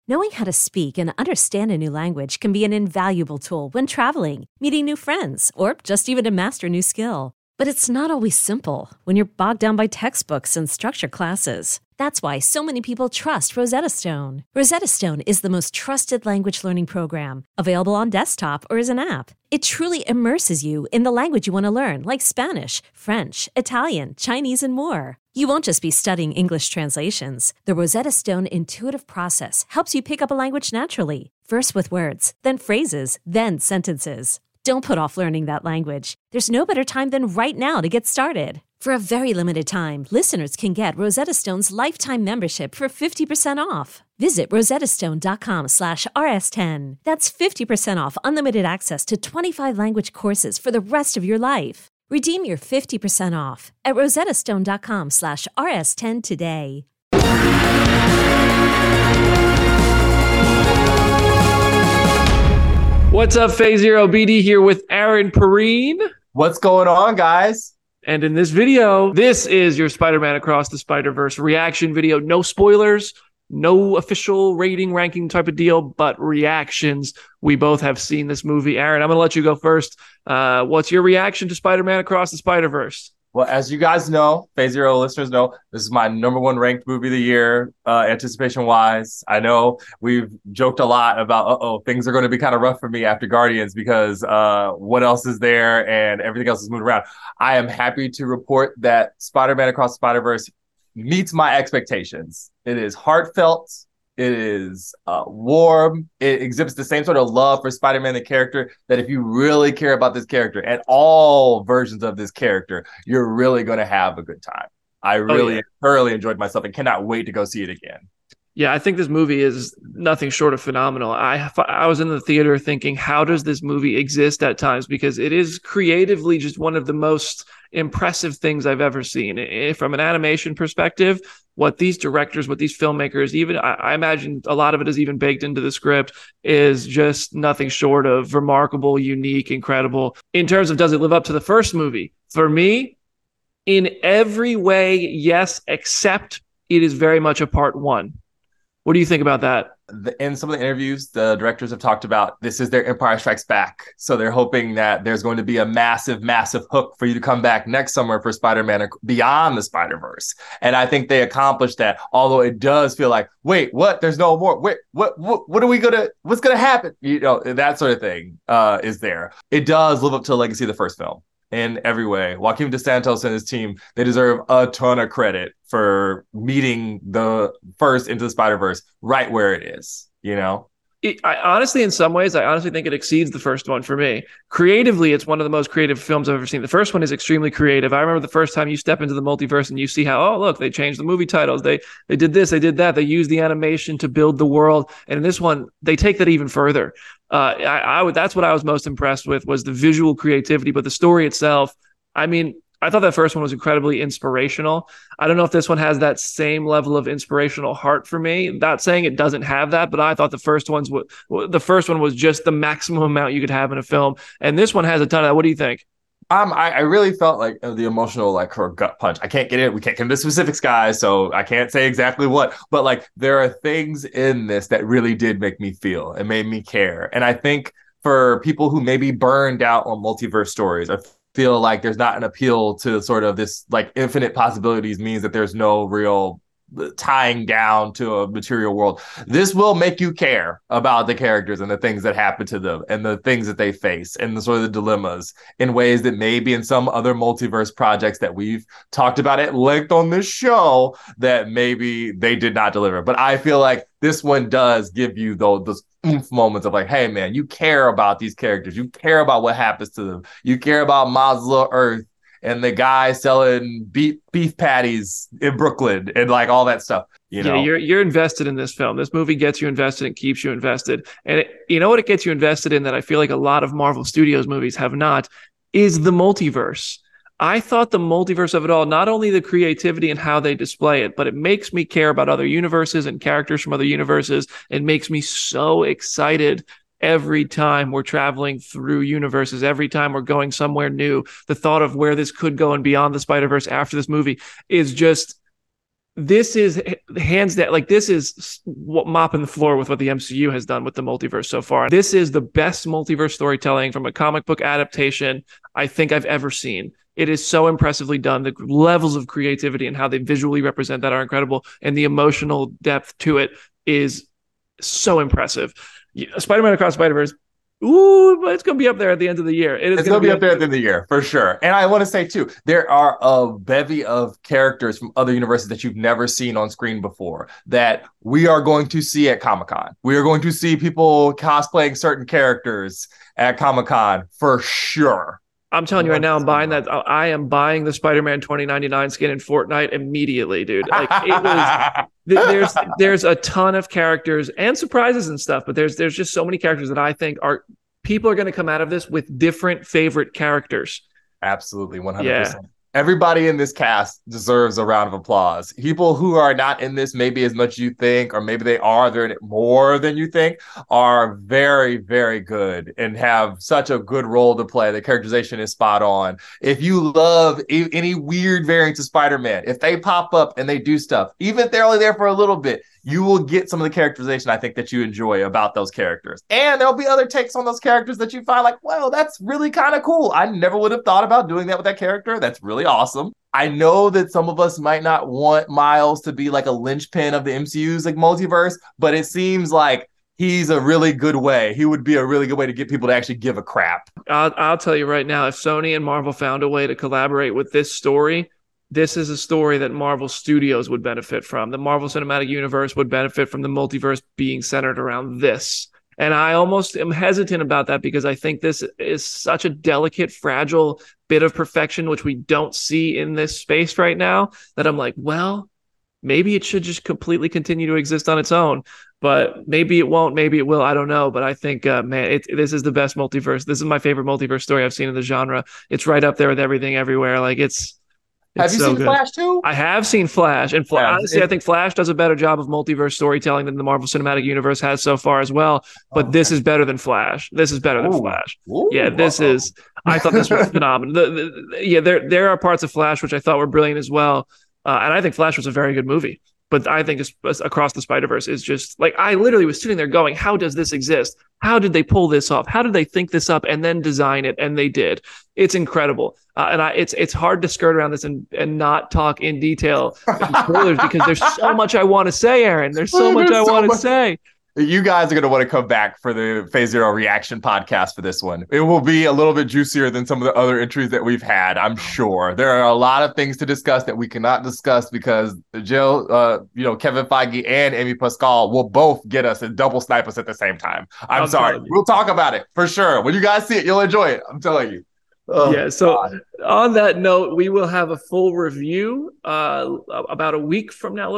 Knowing how to speak and understand a new language can be an invaluable tool when traveling, meeting new friends, or just even to master a new skill. But it's not always simple when you're bogged down by textbooks and structured classes. That's why so many people trust Rosetta Stone. Rosetta Stone is the most trusted language learning program, available on desktop or as an app. It truly immerses you in the language you want to learn, like Spanish, French, Italian, Chinese, and more. You won't just be studying English translations. The Rosetta Stone intuitive process helps you pick up a language naturally, first with words, then phrases, then sentences. Don't put off learning that language. There's no better time than right now to get started. For a very limited time, listeners can get Rosetta Stone's lifetime membership for 50% off. Visit rosettastone.com/rs10. That's 50% off unlimited access to 25 language courses for the rest of your life. Redeem your 50% off at rosettastone.com/rs10 today. What's up, Phase Zero? BD here with Aaron Perrine. What's going on, guys? And in this video, this is your Spider-Man Across the Spider-Verse reaction video. No spoilers, no official rating, ranking type of deal, but reactions. We both have seen this movie. Aaron, I'm going to let you go first. What's your reaction to Spider-Man Across the Spider-Verse? Well, as you guys know, Phase Zero listeners know, this is my #1 ranked movie of the year, anticipation-wise. I know we've joked a lot about, things are going to be kind of rough for me after Guardians because what else is there and everything else is moving around. I am happy to report that Spider-Man Across the Spider-Verse meets my expectations. It is heartfelt. It is warm. It exhibits the same sort of love for Spider-Man, the character, that if you really care about this character and all versions of this character, you're really going to have a good time. I really thoroughly enjoyed myself and cannot wait to go see it again. Yeah, I think this movie is nothing short of phenomenal. I was in the theater thinking, how does this movie exist at times? Because it is creatively just one of the most impressive things I've ever seen. From an animation perspective, what these directors, what these filmmakers, even I imagine a lot of it is even baked into the script, is just nothing short of remarkable, unique, incredible. In terms of, does it live up to the first movie? For me, in every way, yes, except it is very much a part one. What do you think about that? In some of the interviews, the directors have talked about this is their Empire Strikes Back. So they're hoping that there's going to be a massive, massive hook for you to come back next summer for Spider-Man Beyond the Spider-Verse. And I think they accomplished that, although it does feel like, wait, what? There's no more. Wait, what are we going to, what's going to happen? You know, that sort of thing is there. It does live up to the legacy of the first film in every way. Joaquin DeSantos and his team, they deserve a ton of credit for meeting the first Into the Spider-Verse right where it is, you know? Honestly, in some ways, I honestly think it exceeds the first one for me. Creatively, it's one of the most creative films I've ever seen. The first one is extremely creative. I remember the first time you step into the multiverse and you see how, oh, look, they changed the movie titles. They did this, they did that. They used the animation to build the world. And in this one, they take that even further. That's what I was most impressed with, was the visual creativity, but the story itself, I mean, I thought that first one was incredibly inspirational. I don't know if this one has that same level of inspirational heart for me. Not saying it doesn't have that, but I thought the first one was just the maximum amount you could have in a film, and this one has a ton of that. What do you think? I really felt like the emotional, like, her gut punch. I can't get it. We can't get into specifics, guys, so I can't say exactly what. But like, there are things in this that really did make me feel and made me care. And I think for people who maybe burned out on multiverse stories, or feel like there's not an appeal to sort of this, like, infinite possibilities means that there's no real tying down to a material world. This will make you care about the characters and the things that happen to them and the things that they face and the sort of the dilemmas in ways that maybe in some other multiverse projects that we've talked about at length on this show that maybe they did not deliver. But I feel like this one does give you those oomph moments of like, hey man, you care about these characters. You care about what happens to them. You care about Mazla Earth and the guy selling beef patties in Brooklyn and like all that stuff. You know? Yeah, you're invested in this film. This movie gets you invested and keeps you invested. And you know what it gets you invested in that I feel like a lot of Marvel Studios movies have not, is the multiverse. I thought the multiverse of it all, not only the creativity and how they display it, but it makes me care about other universes and characters from other universes. It makes me so excited every time we're traveling through universes, every time we're going somewhere new. The thought of where this could go and Beyond the Spider-Verse after this movie is just this is hands down, like this is mopping the floor with what the MCU has done with the multiverse so far. This is the best multiverse storytelling from a comic book adaptation I think I've ever seen. It is so impressively done. The levels of creativity and how they visually represent that are incredible, and the emotional depth to it is so impressive. Spider-Man Across Spider-Verse, ooh, it's going to be up there at the end of the year. It's going to be up there at the end of the year, for sure. And I want to say, too, there are a bevy of characters from other universes that you've never seen on screen before that we are going to see at Comic-Con. We are going to see people cosplaying certain characters at Comic-Con, for sure. I'm telling you right now, I'm buying that. I am buying the Spider-Man 2099 skin in Fortnite immediately, dude. Like it was. There's a ton of characters and surprises and stuff, but there's just so many characters that I think people are going to come out of this with different favorite characters. Absolutely, 100%. Yeah. Everybody in this cast deserves a round of applause. People who are not in this maybe as much as you think, or maybe they're in it more than you think, are very, very good and have such a good role to play. The characterization is spot on. If you love any weird variants of Spider-Man, if they pop up and they do stuff, even if they're only there for a little bit, you will get some of the characterization I think that you enjoy about those characters. And there'll be other takes on those characters that you find like, well, that's really kind of cool. I never would have thought about doing that with that character. That's really awesome. I know that some of us might not want Miles to be like a linchpin of the MCU's like multiverse, but it seems like he's a really good way. He would be a really good way to get people to actually give a crap. I'll tell you right now, if Sony and Marvel found a way to collaborate with this story, this is a story that Marvel Studios would benefit from. The Marvel Cinematic Universe would benefit from the multiverse being centered around this. And I almost am hesitant about that because I think this is such a delicate, fragile bit of perfection, which we don't see in this space right now, that I'm like, well, maybe it should just completely continue to exist on its own. But maybe it won't, maybe it will. I don't know. But I think, this is the best multiverse. This is my favorite multiverse story I've seen in the genre. It's right up there with Everything Everywhere. Like have you seen Flash too? I have seen Flash, and honestly, I think Flash does a better job of multiverse storytelling than the Marvel Cinematic Universe has so far as well. But this is better than Flash. This is better than Flash. Yeah, this is. I thought this was phenomenal. There are parts of Flash which I thought were brilliant as well, and I think Flash was a very good movie. But I think Across the Spider-Verse is just like, I literally was sitting there going, how does this exist? How did they pull this off? How did they think this up and then design it? And they did. It's incredible. It's hard to skirt around this and not talk in detail spoilers because there's so much I want to say, Aaron. There's so much I want to say. You guys are going to want to come back for the Phase Zero reaction podcast for this one. It will be a little bit juicier than some of the other entries that we've had, I'm sure. There are a lot of things to discuss that we cannot discuss because Kevin Feige and Amy Pascal will both get us and double snipe us at the same time. I'm sorry. We'll talk about it for sure. When you guys see it, you'll enjoy it. I'm telling you. So on that note, we will have a full review about a week from now,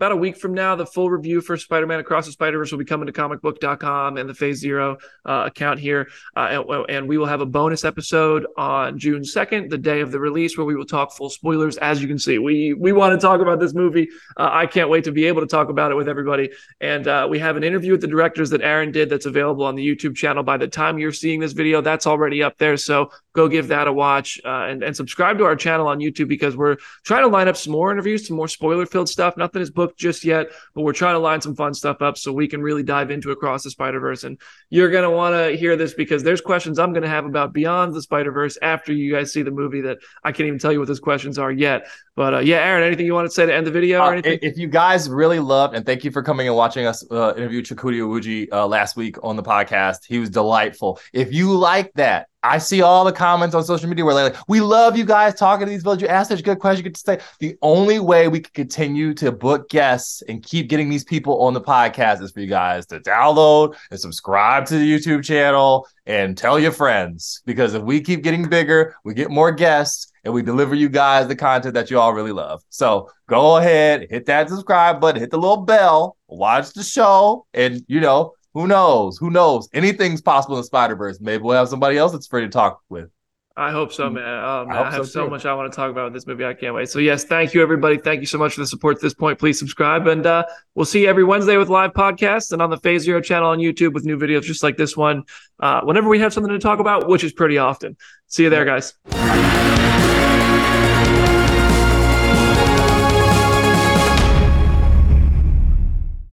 the full review for Spider-Man Across the Spider-Verse will be coming to comicbook.com and the Phase Zero account here. And we will have a bonus episode on June 2nd, the day of the release, where we will talk full spoilers. As you can see, we want to talk about this movie. I can't wait to be able to talk about it with everybody. And we have an interview with the directors that Aaron did that's available on the YouTube channel. By the time you're seeing this video, that's already up there. So go give that a watch and subscribe to our channel on YouTube because we're trying to line up some more interviews, some more spoiler-filled stuff. Nothing is booked just yet, but we're trying to line some fun stuff up so we can really dive into Across the Spider-Verse. And you're going to want to hear this because there's questions I'm going to have about Beyond the Spider-Verse after you guys see the movie that I can't even tell you what those questions are yet. But Aaron, anything you want to say to end the video or anything? If you guys really loved, and thank you for coming and watching us interview Chukwudi Iwuji last week on the podcast. He was delightful. If you like that, I see all the comments on social media where they're like, we love you guys talking to these villains. You ask such good questions. You get to say the only way we can continue to book guests and keep getting these people on the podcast is for you guys to download and subscribe to the YouTube channel and tell your friends. Because if we keep getting bigger, we get more guests and we deliver you guys the content that you all really love. So go ahead, hit that subscribe button, hit the little bell, watch the show, and who knows? Anything's possible in the Spider-Verse. Maybe we'll have somebody else that's free to talk with. I hope so, man. I have so much I want to talk about with this movie. I can't wait. So, yes, thank you, everybody. Thank you so much for the support at this point. Please subscribe. And we'll see you every Wednesday with live podcasts and on the Phase Zero channel on YouTube with new videos just like this one whenever we have something to talk about, which is pretty often. See you there, guys.